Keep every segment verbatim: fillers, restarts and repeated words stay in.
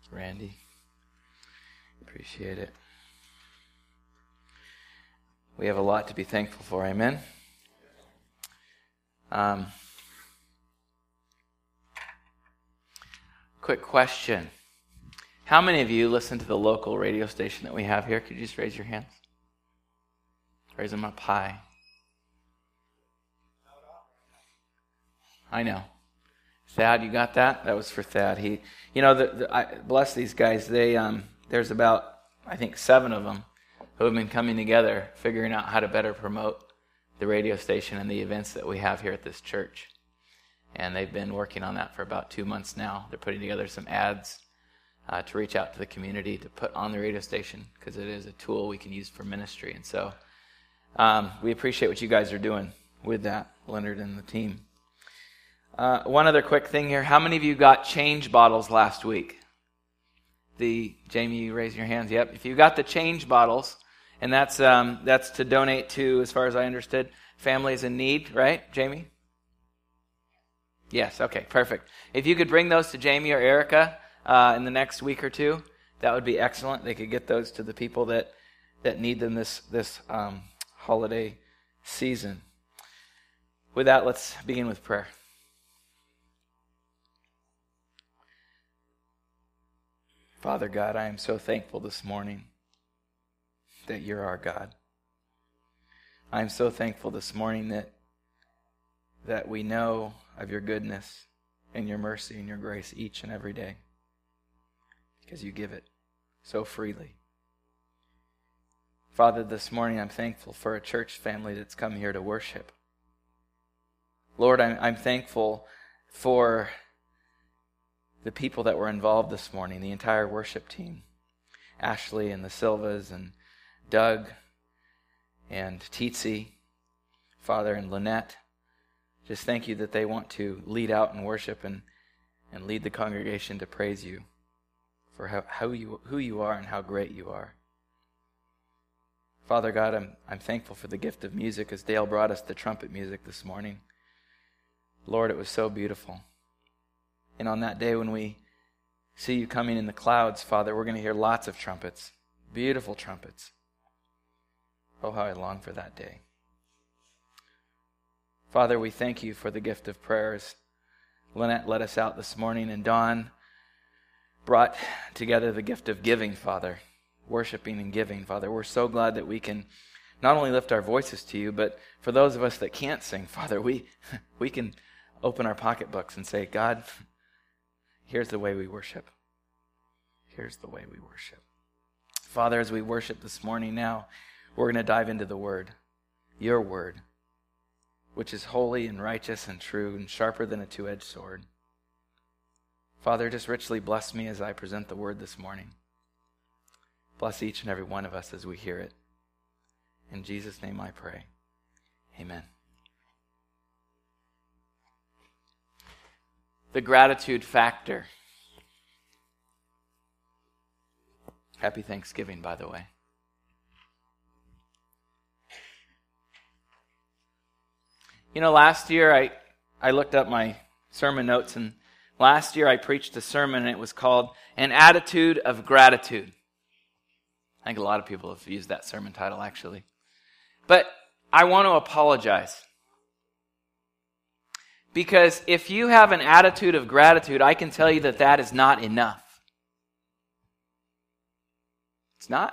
Randy. Appreciate it. We have a lot to be thankful for, amen? Um, quick question. How many of you listen to the local radio station that we have here? Could you just raise your hands? Raise them up high. I know. Thad, you got that? That was for Thad. He, you know, the, the, I, bless these guys. They, um, there's about, I think, seven of them who have been coming together, figuring out how to better promote the radio station and the events that we have here at this church. And they've been working on that for about two months now. They're putting together some ads uh, to reach out to the community to put on the radio station because it is a tool we can use for ministry. And so um, we appreciate what you guys are doing with that, Leonard and the team. Uh, one other quick thing here. How many of you got change bottles last week? The Jamie, you raise your hands. Yep. If you got the change bottles, and that's um, that's to donate to, as far as I understood, families in need, right, Jamie? Yes. Okay. Perfect. If you could bring those to Jamie or Erica uh, in the next week or two, that would be excellent. They could get those to the people that that need them this this um, holiday season. With that, let's begin with prayer. Father God, I am so thankful this morning that you're our God. I am so thankful this morning that that we know of your goodness and your mercy and your grace each and every day because you give it so freely. Father, this morning I'm thankful for a church family that's come here to worship. Lord, I'm, I'm thankful for the people that were involved this morning, the entire worship team, Ashley and the Silvas and Doug and Teetsy, Father, and Lynette. Just thank you that they want to lead out in worship and, and lead the congregation to praise you for how, how you who you are and how great you are. Father God, I'm I'm thankful for the gift of music as Dale brought us the trumpet music this morning. Lord, it was so beautiful. And on that day when we see you coming in the clouds, Father, we're going to hear lots of trumpets, beautiful trumpets. Oh, how I long for that day. Father, we thank you for the gift of prayers. Lynette led us out this morning, and Dawn brought together the gift of giving, Father, worshiping and giving, Father. We're so glad that we can not only lift our voices to you, but for those of us that can't sing, Father, we we can open our pocketbooks and say, God, here's the way we worship. Here's the way we worship. Father, as we worship this morning now, we're going to dive into the Word, your Word, which is holy and righteous and true and sharper than a two-edged sword. Father, just richly bless me as I present the Word this morning. Bless each and every one of us as we hear it. In Jesus' name I pray. Amen. The gratitude factor. Happy Thanksgiving, by the way. You know, last year I, I looked up my sermon notes, and last year I preached a sermon, and it was called An Attitude of Gratitude. I think a lot of people have used that sermon title, actually. But I want to apologize. Because if you have an attitude of gratitude, I can tell you that that is not enough. It's not.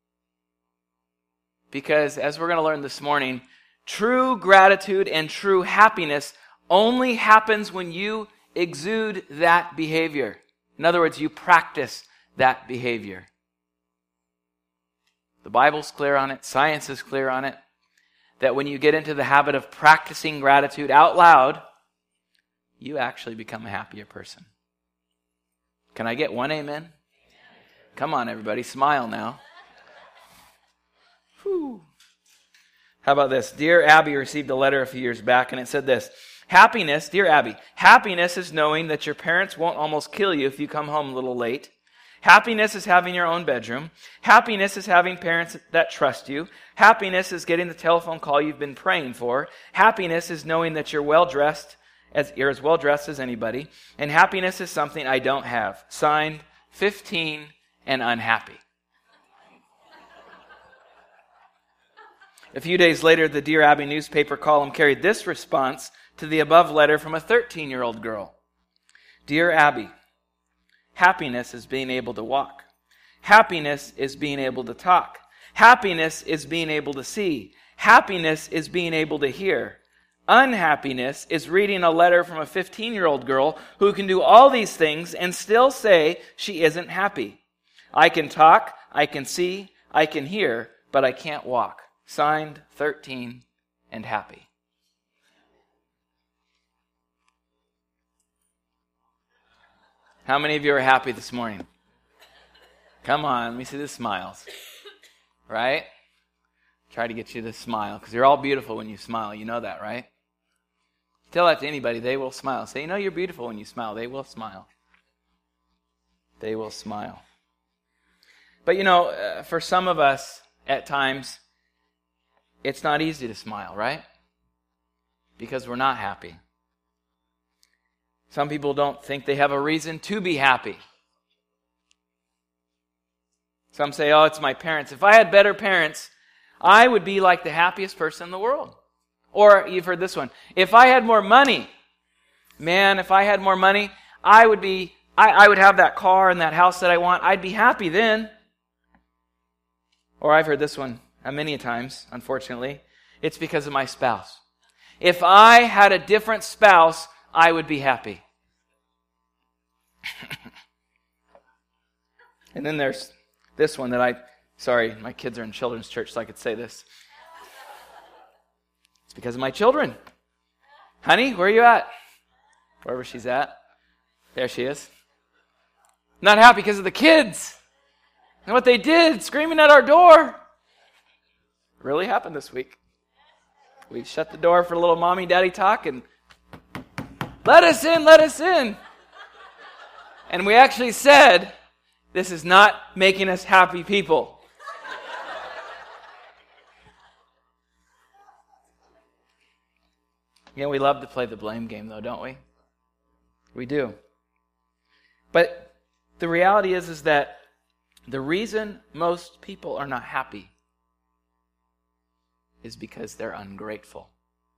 Because as we're going to learn this morning, true gratitude and true happiness only happens when you exude that behavior. In other words, you practice that behavior. The Bible's clear on it. Science is clear on it. That when you get into the habit of practicing gratitude out loud, you actually become a happier person. Can I get one amen? Come on, everybody. Smile now. Whew. How about this? Dear Abby received a letter a few years back, and it said this. Happiness, dear Abby, happiness is knowing that your parents won't almost kill you if you come home a little late. Happiness is having your own bedroom. Happiness is having parents that trust you. Happiness is getting the telephone call you've been praying for. Happiness is knowing that you're well-dressed, as you're as well-dressed as anybody. And happiness is something I don't have. Signed, fifteen, and unhappy. A few days later, the Dear Abby newspaper column carried this response to the above letter from a thirteen-year-old girl. Dear Abby, happiness is being able to walk. Happiness is being able to talk. Happiness is being able to see. Happiness is being able to hear. Unhappiness is reading a letter from a fifteen-year-old girl who can do all these things and still say she isn't happy. I can talk, I can see, I can hear, but I can't walk. Signed, thirteen, and happy. How many of you are happy this morning? Come on, let me see the smiles. Right? Try to get you to smile, because you're all beautiful when you smile. You know that, right? Tell that to anybody, they will smile. Say, you know you're beautiful when you smile. They will smile. They will smile. But you know, uh, for some of us, at times, it's not easy to smile, right? Because we're not happy. Some people don't think they have a reason to be happy. Some say, oh, it's my parents. If I had better parents, I would be like the happiest person in the world. Or you've heard this one. If I had more money, man, if I had more money, I would be, I, I would have that car and that house that I want. I'd be happy then. Or I've heard this one uh, many times, unfortunately. It's because of my spouse. If I had a different spouse, I would be happy. And then there's this one that I, sorry, my kids are in children's church, so I could say this. It's because of my children. Honey, where are you at? Wherever she's at. There she is. Not happy because of the kids. And what they did, screaming at our door. It really happened this week. We shut the door for a little mommy daddy talk and let us in, let us in. And we actually said, this is not making us happy people. You know, we love to play the blame game though, don't we? We do. But the reality is, is that the reason most people are not happy is because they're ungrateful.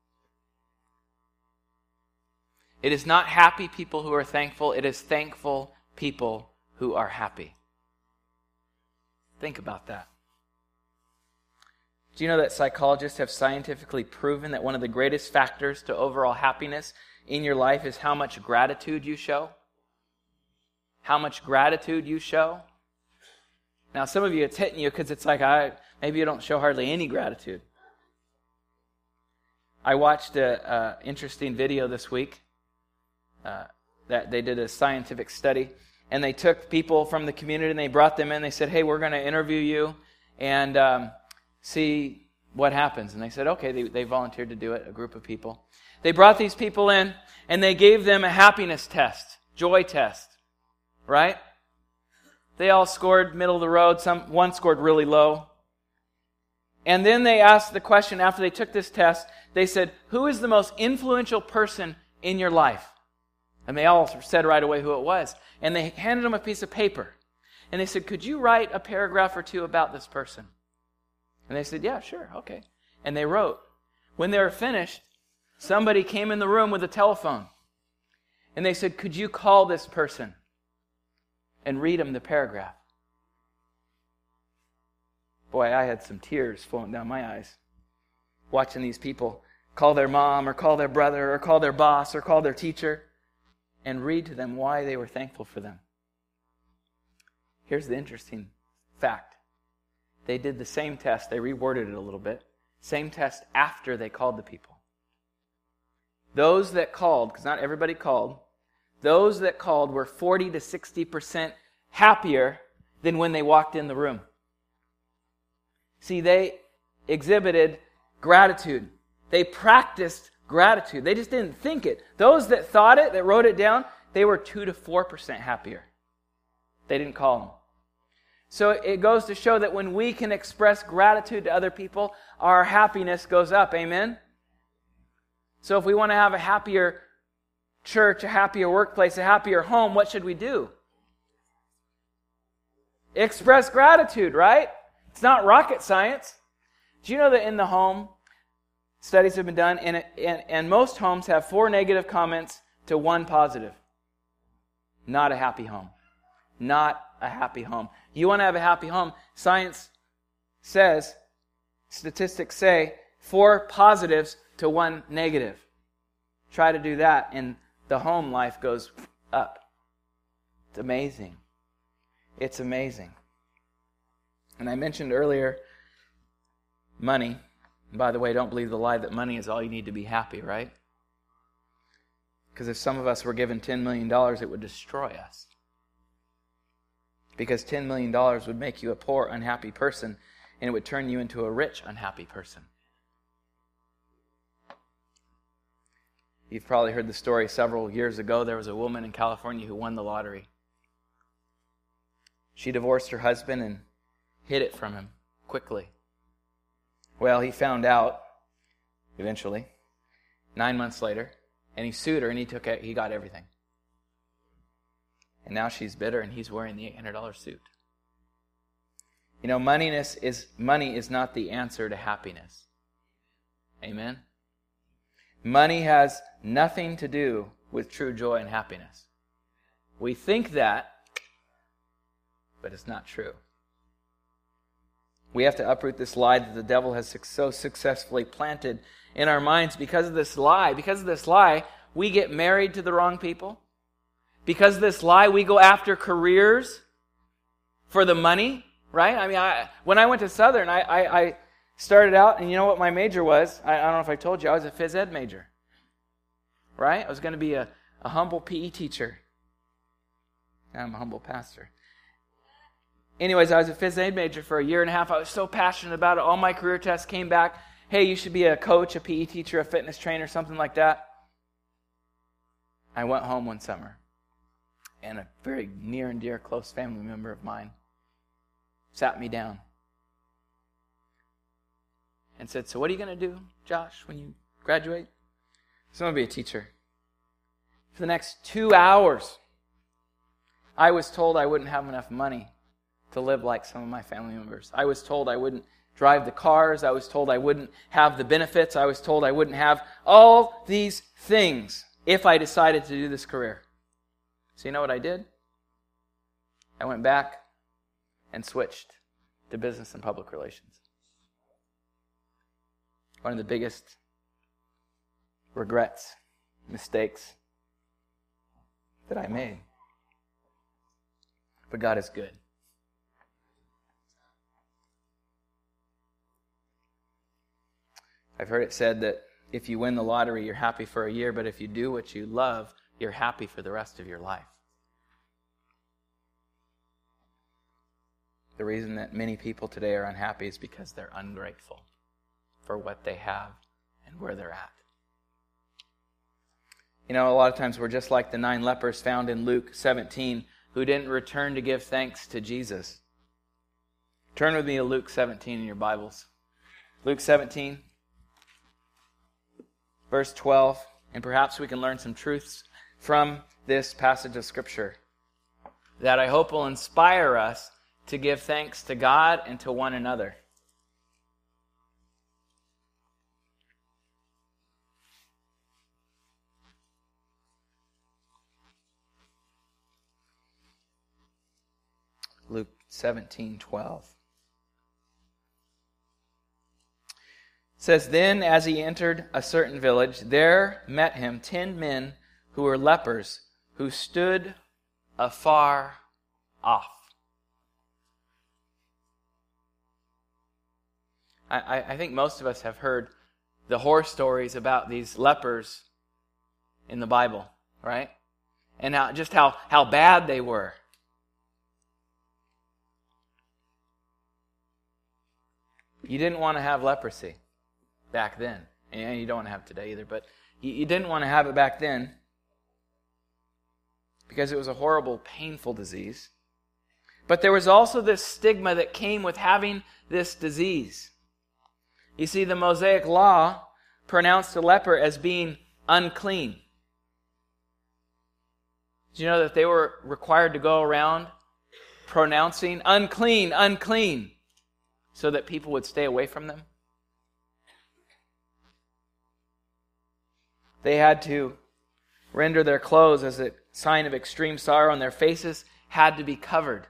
It is not happy people who are thankful. It is thankful people who are happy. Think about that. Do you know that psychologists have scientifically proven that one of the greatest factors to overall happiness in your life is how much gratitude you show? How much gratitude you show? Now, some of you, it's hitting you because it's like, I maybe you don't show hardly any gratitude. I watched an interesting video this week. Uh, that they did a scientific study, and they took people from the community and they brought them in. They said, hey, we're going to interview you and um, see what happens. And they said, okay, they, they volunteered to do it, a group of people. They brought these people in and they gave them a happiness test, joy test, right? They all scored middle of the road. Some one scored really low. And then they asked the question after they took this test. They said, who is the most influential person in your life? And they all said right away who it was. And they handed them a piece of paper. And they said, could you write a paragraph or two about this person? And they said, yeah, sure, okay. And they wrote. When they were finished, somebody came in the room with a telephone. And they said, could you call this person and read him the paragraph? Boy, I had some tears flowing down my eyes watching these people call their mom or call their brother or call their boss or call their teacher and read to them why they were thankful for them. Here's the interesting fact. They did the same test. They reworded it a little bit. Same test after they called the people. Those that called, because not everybody called, those that called were forty to sixty percent happier than when they walked in the room. See, they exhibited gratitude. They practiced gratitude. They just didn't think it. Those that thought it, that wrote it down, they were two to four percent happier. They didn't call them. So it goes to show that when we can express gratitude to other people, our happiness goes up. Amen? So if we want to have a happier church, a happier workplace, a happier home, what should we do? Express gratitude, right? It's not rocket science. Do you know that in the home, studies have been done, and, and, and most homes have four negative comments to one positive. Not a happy home. Not a happy home. You want to have a happy home, science says, statistics say, four positives to one negative. Try to do that, and the home life goes up. It's amazing. It's amazing. And I mentioned earlier, money. And by the way, don't believe the lie that money is all you need to be happy, right? Because if some of us were given ten million dollars, it would destroy us. Because ten million dollars would make you a poor, unhappy person, and it would turn you into a rich, unhappy person. You've probably heard the story several years ago. There was a woman in California who won the lottery. She divorced her husband and hid it from him quickly. Well, he found out eventually, nine months later, and he sued her and he took it, he got everything. And now she's bitter and he's wearing the eight hundred dollars suit. You know, moneyness is money is not the answer to happiness. Amen? Money has nothing to do with true joy and happiness. We think that, but it's not true. We have to uproot this lie that the devil has so successfully planted in our minds. Because of this lie, because of this lie, we get married to the wrong people. Because of this lie, we go after careers for the money, right? I mean, I, when I went to Southern, I, I, I started out, and you know what my major was? I, I don't know if I told you, I was a phys ed major, right? I was going to be a, a humble P E teacher. Now I'm a humble pastor. Anyways, I was a phys ed major for a year and a half. I was so passionate about it. All my career tests came back. Hey, you should be a coach, a P E teacher, a fitness trainer, something like that. I went home one summer, and a very near and dear close family member of mine sat me down and said, so what are you going to do, Josh, when you graduate? So I'm going to be a teacher. For the next two hours, I was told I wouldn't have enough money to live like some of my family members. I was told I wouldn't drive the cars. I was told I wouldn't have the benefits. I was told I wouldn't have all these things if I decided to do this career. So you know what I did? I went back and switched to business and public relations. One of the biggest regrets, mistakes that I made. But God is good. I've heard it said that if you win the lottery, you're happy for a year, but if you do what you love, you're happy for the rest of your life. The reason that many people today are unhappy is because they're ungrateful for what they have and where they're at. You know, a lot of times we're just like the nine lepers found in Luke seventeen who didn't return to give thanks to Jesus. Turn with me to Luke seventeen in your Bibles. Luke seventeen. Verse twelve, and perhaps we can learn some truths from this passage of Scripture that I hope will inspire us to give thanks to God and to one another. Luke seventeen twelve. It says, then as he entered a certain village, there met him ten men who were lepers, who stood afar off. I, I think most of us have heard the horror stories about these lepers in the Bible, right? And how, just how, how bad they were. You didn't want to have leprosy back then. And you don't want to have it today either, but you, you didn't want to have it back then because it was a horrible, painful disease. But there was also this stigma that came with having this disease. You see, the Mosaic Law pronounced a leper as being unclean. Did you know that they were required to go around pronouncing unclean, unclean, so that people would stay away from them. They had to render their clothes as a sign of extreme sorrow, and their faces had to be covered.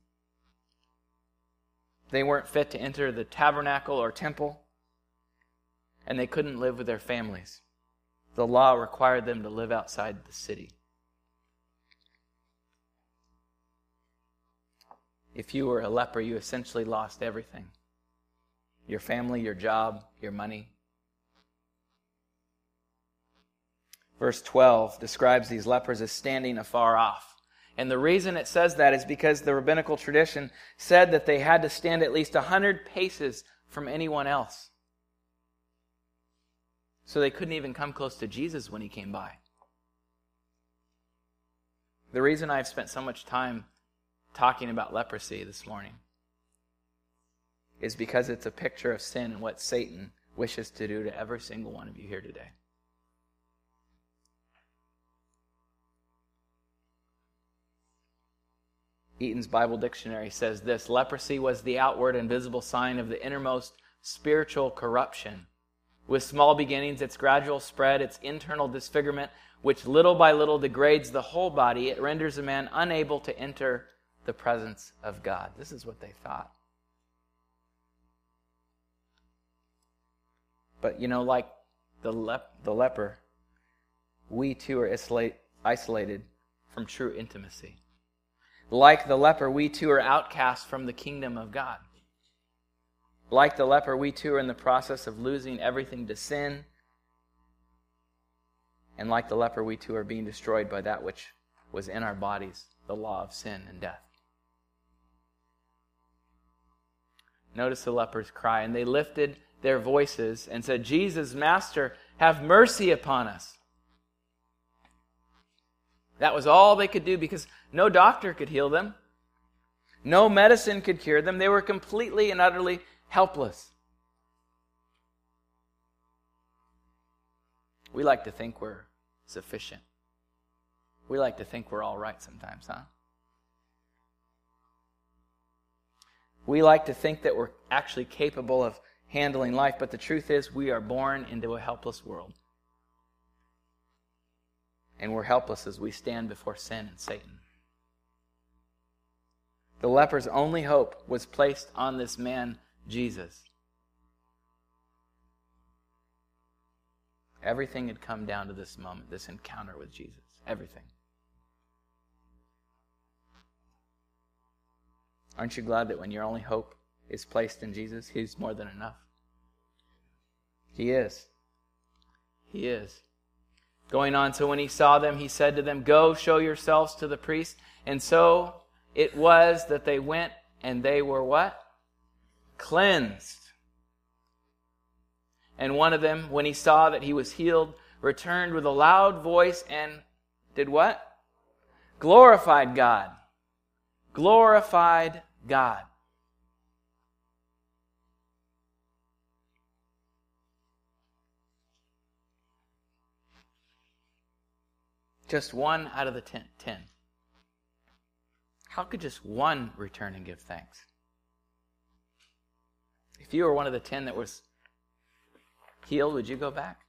They weren't fit to enter the tabernacle or temple, and they couldn't live with their families. The law required them to live outside the city. If you were a leper, you essentially lost everything. Your family, your job, your money. Verse twelve describes these lepers as standing afar off. And the reason it says that is because the rabbinical tradition said that they had to stand at least one hundred paces from anyone else. So they couldn't even come close to Jesus when he came by. The reason I've spent so much time talking about leprosy this morning is because it's a picture of sin and what Satan wishes to do to every single one of you here today. Eaton's Bible Dictionary says this: leprosy was the outward and visible sign of the innermost spiritual corruption. With small beginnings, its gradual spread, its internal disfigurement, which little by little degrades the whole body, it renders a man unable to enter the presence of God. This is what they thought. But you know, like the, lep- the leper, we too are isolate- isolated from true intimacy. Like the leper, we too are outcast from the kingdom of God. Like the leper, we too are in the process of losing everything to sin. And like the leper, we too are being destroyed by that which was in our bodies, the law of sin and death. Notice the leper's cry, and they lifted their voices and said, Jesus, Master, have mercy upon us. That was all they could do because no doctor could heal them. No medicine could cure them. They were completely and utterly helpless. We like to think we're sufficient. We like to think we're all right sometimes, huh? We like to think that we're actually capable of handling life, but the truth is we are born into a helpless world. And we're helpless as we stand before sin and Satan. The leper's only hope was placed on this man, Jesus. Everything had come down to this moment, this encounter with Jesus. Everything. Aren't you glad that when your only hope is placed in Jesus, He's more than enough? He is. He is. Going on, so when He saw them, He said to them, go show yourselves to the priest. And so it was that they went and they were what? Cleansed. And one of them, when he saw that he was healed, returned with a loud voice and did what? Glorified God. Glorified God. Just one out of the ten. ten. How could just one return and give thanks? If you were one of the ten that was healed, would you go back?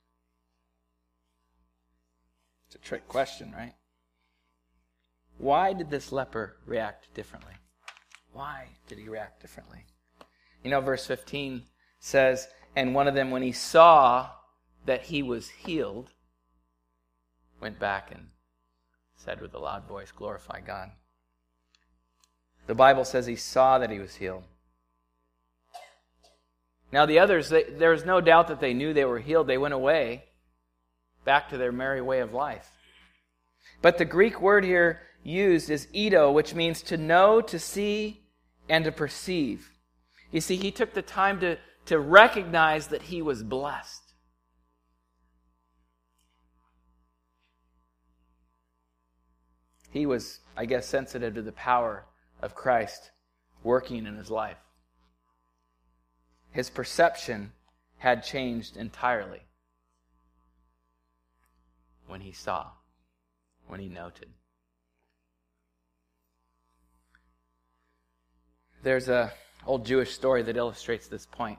It's a trick question, right? Why did this leper react differently? Why did he react differently? You know, verse fifteen says, and one of them, when he saw that he was healed, went back and said with a loud voice, glorify God. The Bible says he saw that he was healed. Now the others, they, there is no doubt that they knew they were healed. They went away back to their merry way of life. But the Greek word here used is eido, which means to know, to see, and to perceive. You see, he took the time to, to recognize that he was blessed. He was, I guess, sensitive to the power of Christ working in his life. His perception had changed entirely when he saw, when he noted. There's a old Jewish story that illustrates this point.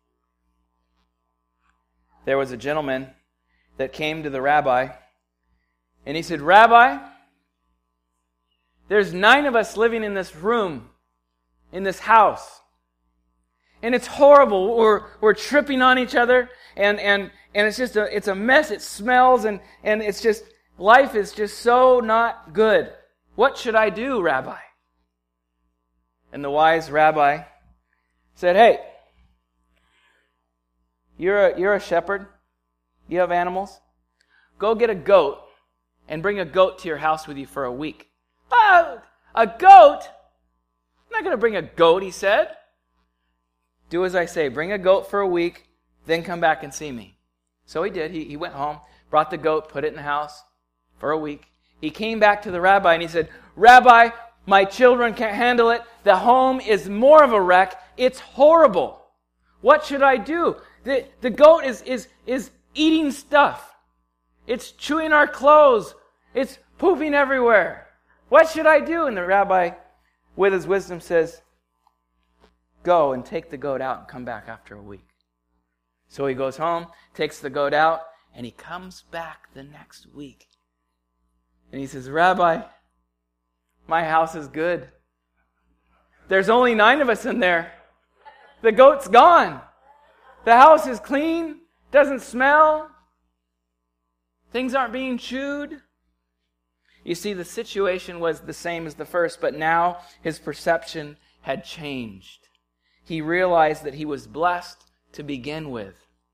There was a gentleman that came to the rabbi, and he said, "Rabbi, there's nine of us living in this room, in this house. And it's horrible. We're, we're tripping on each other, and, and, and it's just a, it's a mess. It smells, and, and it's just, life is just so not good. What should I do, Rabbi?" And the wise rabbi said, "Hey, you're a, you're a shepherd. You have animals. Go get a goat and bring a goat to your house with you for a week." "Ah, a goat? I'm not going to bring a goat," he said. "Do as I say. Bring a goat for a week, then come back and see me." So he did. He, he went home, brought the goat, put it in the house for a week. He came back to the rabbi and he said, "Rabbi, my children can't handle it. The home is more of a wreck. It's horrible. What should I do? The, the goat is, is, is eating stuff. It's chewing our clothes. It's pooping everywhere. What should I do?" And the rabbi, with his wisdom, says, "Go and take the goat out and come back after a week." So he goes home, takes the goat out, and he comes back the next week. And he says, "Rabbi, my house is good. There's only nine of us in there. The goat's gone. The house is clean, doesn't smell. Things aren't being chewed." You see, the situation was the same as the first, but now his perception had changed. He realized that he was blessed to begin with.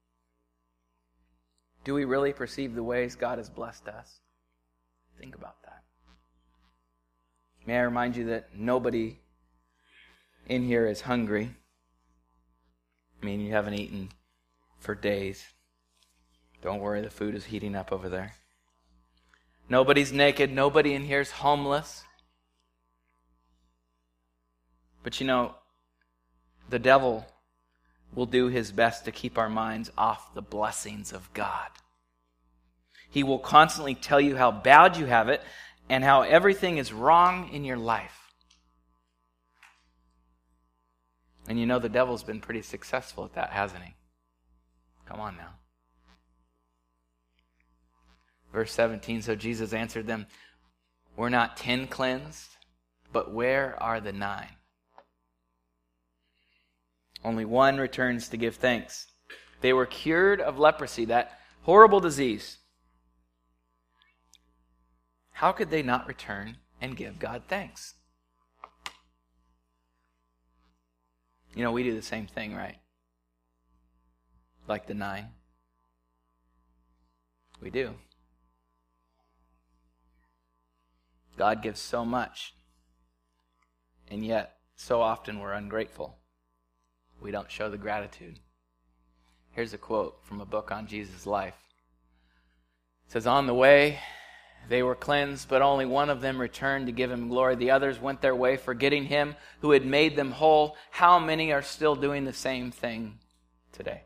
Do we really perceive the ways God has blessed us? Think about that. May I remind you that nobody in here is hungry. I mean, you haven't eaten for days. Don't worry, the food is heating up over there. Nobody's naked. Nobody in here is homeless. But you know, the devil will do his best to keep our minds off the blessings of God. He will constantly tell you how bad you have it and how everything is wrong in your life. And you know, the devil's been pretty successful at that, hasn't he? Come on now. Verse seventeen, so Jesus answered them, "Were not ten cleansed? But where are the nine? Only one returns to give thanks. They were cured of leprosy," that horrible disease. How could they not return and give God thanks? You know, we do the same thing, right? Like the nine. We do. God gives so much, and yet so often we're ungrateful. We don't show the gratitude. Here's a quote from a book on Jesus' life. It says, "On the way, they were cleansed, but only one of them returned to give him glory. The others went their way, forgetting him who had made them whole." How many are still doing the same thing today?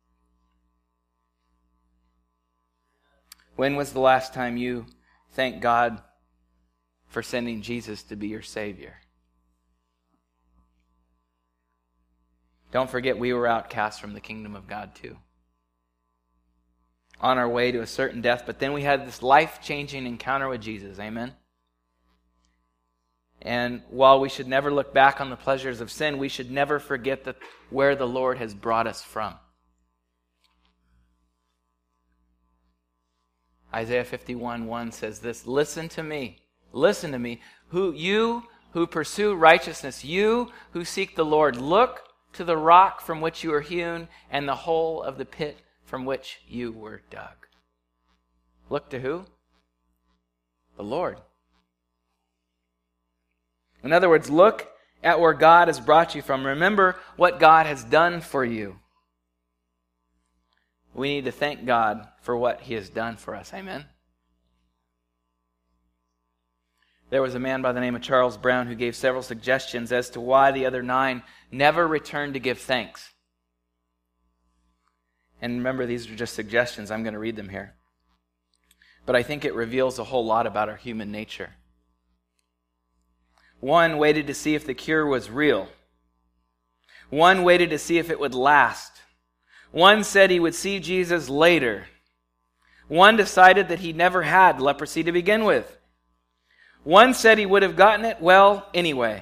When was the last time you thanked God for sending Jesus to be your Savior? Don't forget, we were outcast from the kingdom of God too. On our way to a certain death, but then we had this life-changing encounter with Jesus. Amen? And while we should never look back on the pleasures of sin, we should never forget that where the Lord has brought us from. Isaiah fifty-one one says this, "Listen to me, listen to me, who you who pursue righteousness, you who seek the Lord, look to the rock from which you were hewn and the hole of the pit from which you were dug." Look to who? The Lord. In other words, look at where God has brought you from. Remember what God has done for you. We need to thank God for what He has done for us. Amen? There was a man by the name of Charles Brown who gave several suggestions as to why the other nine never returned to give thanks. And remember, these are just suggestions. I'm going to read them here. But I think it reveals a whole lot about our human nature. One waited to see if the cure was real. One waited to see if it would last. One said he would see Jesus later. One decided that he never had leprosy to begin with. One said he would have gotten it well anyway.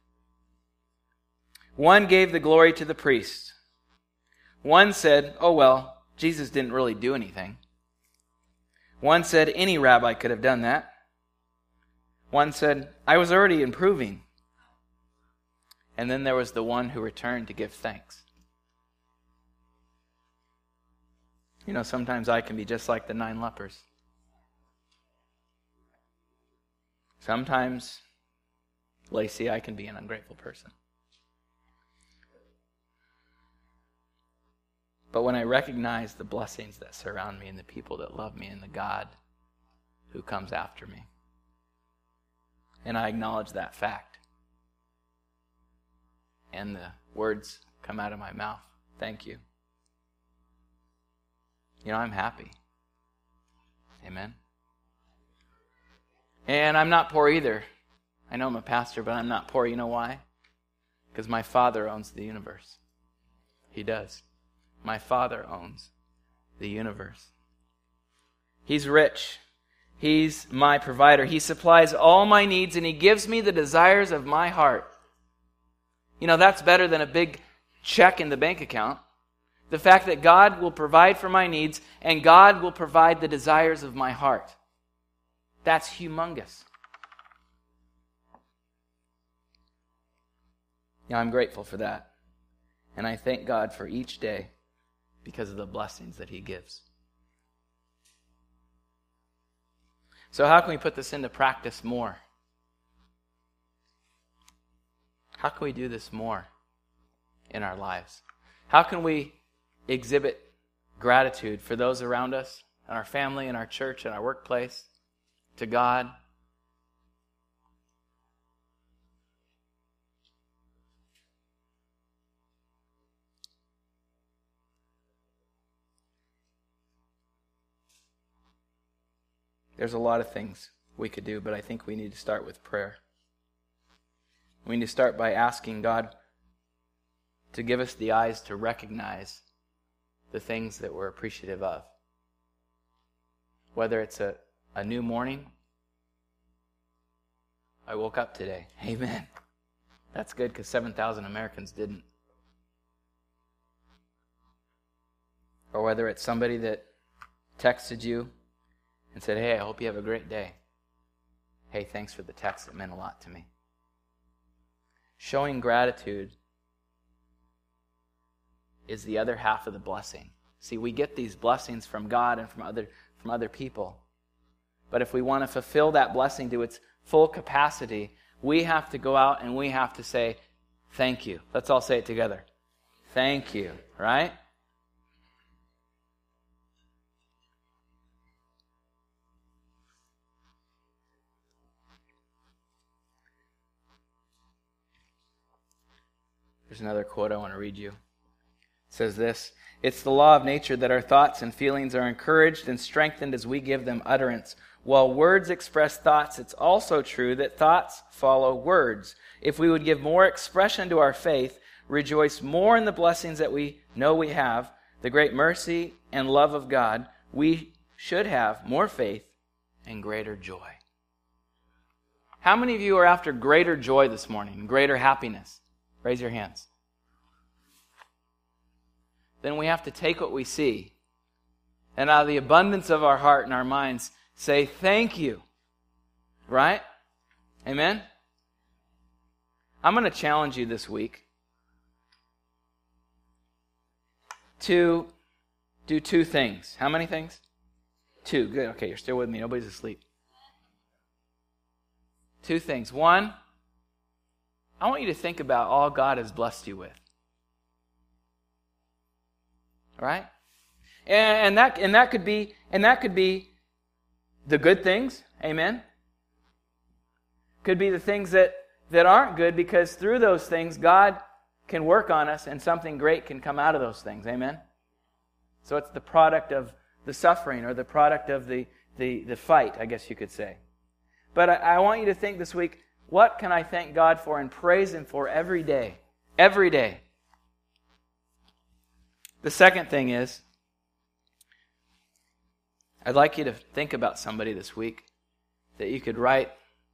One gave the glory to the priest. One said, oh well, Jesus didn't really do anything. One said, any rabbi could have done that. One said, I was already improving. And then there was the one who returned to give thanks. You know, sometimes I can be just like the nine lepers. Sometimes, Lacey, I can be an ungrateful person. But when I recognize the blessings that surround me and the people that love me and the God who comes after me, and I acknowledge that fact, and the words come out of my mouth, thank you. You know, I'm happy. Amen. And I'm not poor either. I know I'm a pastor, but I'm not poor. You know why? Because my Father owns the universe. He does. My Father owns the universe. He's rich. He's my provider. He supplies all my needs, and He gives me the desires of my heart. You know, that's better than a big check in the bank account. The fact that God will provide for my needs and God will provide the desires of my heart. That's humongous. Yeah, I'm grateful for that. And I thank God for each day because of the blessings that He gives. So how can we put this into practice more? How can we do this more in our lives? How can we exhibit gratitude for those around us, and our family, and our church, and our workplace, to God? There's a lot of things we could do, but I think we need to start with prayer. We need to start by asking God to give us the eyes to recognize the things that we're appreciative of. Whether it's a, a new morning. I woke up today. Amen. That's good because seven thousand Americans didn't. Or whether it's somebody that texted you and said, hey, I hope you have a great day. Hey, thanks for the text. It meant a lot to me. Showing gratitude is the other half of the blessing. See, we get these blessings from God and from other from other people. But if we want to fulfill that blessing to its full capacity, we have to go out and we have to say, thank you. Let's all say it together. Thank you, right? There's another quote I want to read you. It says this, it's the law of nature that our thoughts and feelings are encouraged and strengthened as we give them utterance. While words express thoughts, it's also true that thoughts follow words. If we would give more expression to our faith, rejoice more in the blessings that we know we have, the great mercy and love of God, we should have more faith and greater joy. How many of you are after greater joy this morning, greater happiness? Raise your hands. Then we have to take what we see and out of the abundance of our heart and our minds say thank you. Right? Amen? I'm going to challenge you this week to do two things. How many things? Two. Good. Okay, you're still with me. Nobody's asleep. Two things. One, I want you to think about all God has blessed you with. Right? And, and that and that could be and that could be the good things, amen. Could be the things that, that aren't good, because through those things God can work on us and something great can come out of those things, amen. So it's the product of the suffering or the product of the, the, the fight, I guess you could say. But I, I want you to think this week, what can I thank God for and praise Him for every day? Every day. The second thing is, I'd like you to think about somebody this week that you could write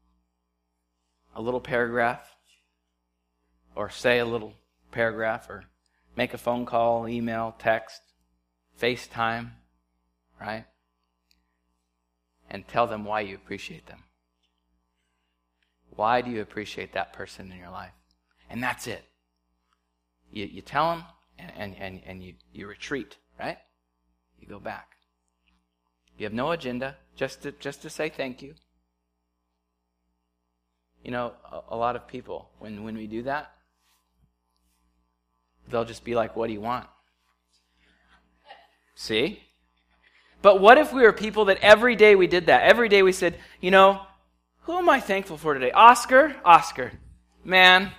a little paragraph or say a little paragraph or make a phone call, email, text, FaceTime, right? And tell them why you appreciate them. Why do you appreciate that person in your life? And that's it. You, you tell them and, and, and you, you retreat, right? You go back. You have no agenda, just to, just to say thank you. You know, a, a lot of people, when, when we do that, they'll just be like, what do you want? See? But what if we were people that every day we did that? Every day we said, you know, who am I thankful for today? Oscar? Oscar. Man.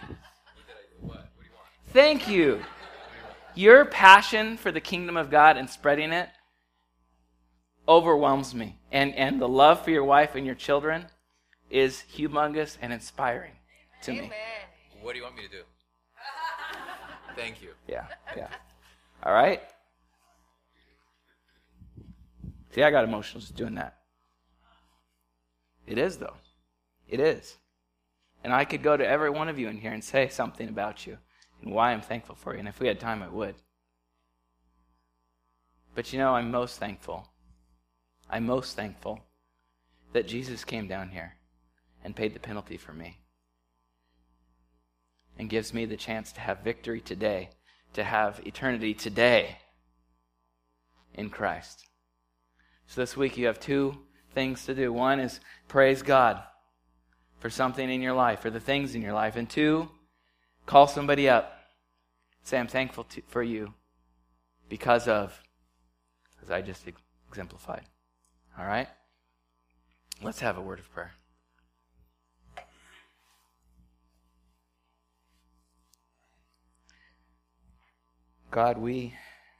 Thank you. Your passion for the kingdom of God and spreading it overwhelms me. And, and the love for your wife and your children is humongous and inspiring to Amen. me. What do you want me to do? Thank you. Yeah, yeah. All right? See, I got emotional just doing that. It is, though. It is. And I could go to every one of you in here and say something about you and why I'm thankful for you. And if we had time, I would. But you know, I'm most thankful. I'm most thankful that Jesus came down here and paid the penalty for me. And gives me the chance to have victory today, to have eternity today in Christ. So this week you have two things to do. One is praise God for something in your life, for the things in your life. And two, call somebody up. Say, I'm thankful to, for you because of, as I just exemplified. All right? Let's have a word of prayer. God, we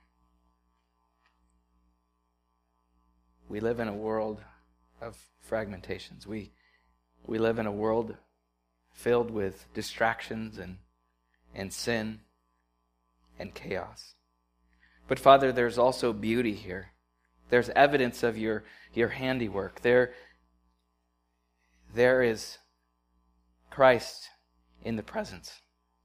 we live in a world of fragmentations. We we live in a world filled with distractions and and sin and chaos. But Father, there's also beauty here. There's evidence of your your handiwork. There there is Christ in the presence.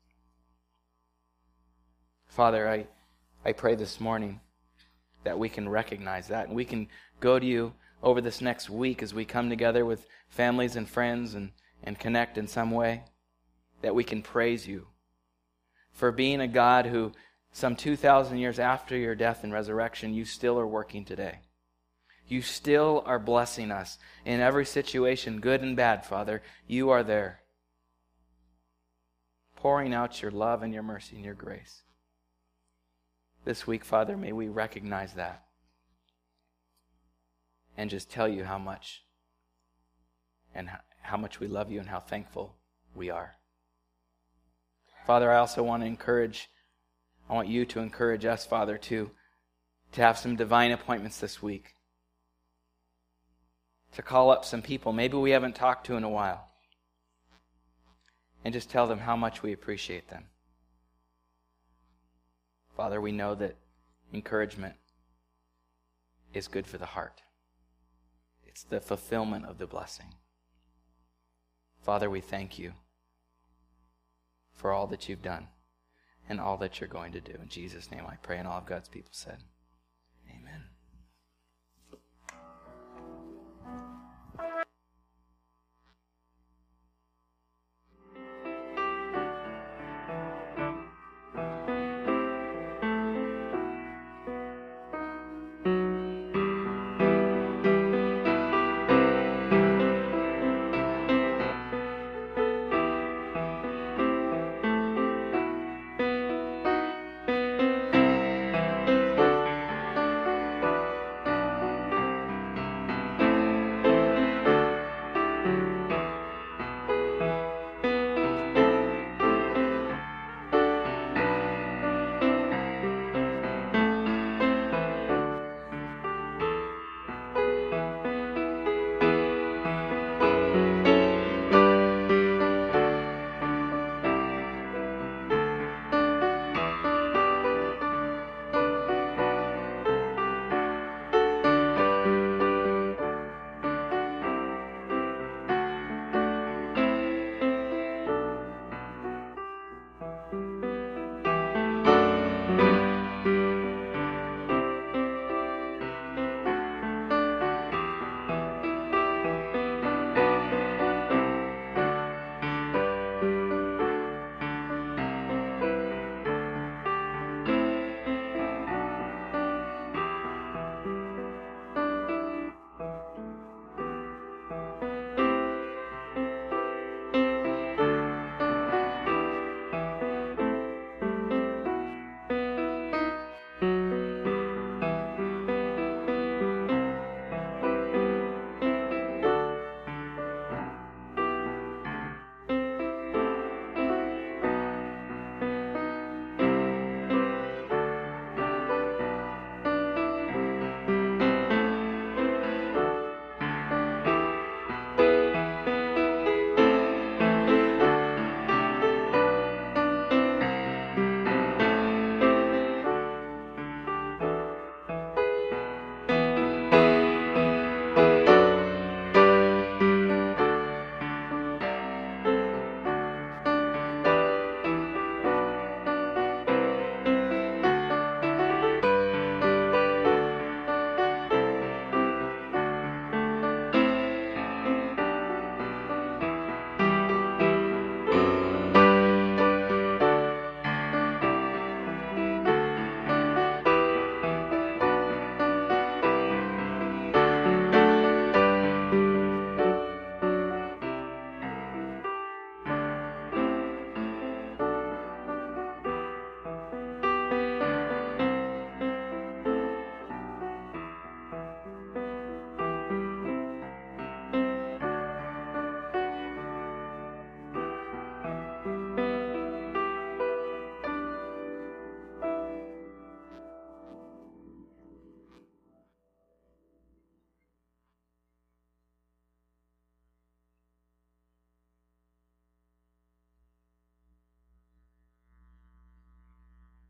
Father, I, I pray this morning that we can recognize that and we can go to you over this next week as we come together with families and friends and, and connect in some way, that we can praise you for being a God who some two thousand years after your death and resurrection, you still are working today. You still are blessing us in every situation, good and bad, Father. You are there, pouring out your love and your mercy and your grace. This week, Father, may we recognize that and just tell you how much and how much we love you and how thankful we are. Father, I also want to encourage, I want you to encourage us, Father, to, to have some divine appointments this week. To call up some people maybe we haven't talked to in a while and just tell them how much we appreciate them. Father, we know that encouragement is good for the heart. It's the fulfillment of the blessing. Father, we thank you for all that you've done and all that you're going to do. In Jesus' name I pray, and all of God's people said, amen.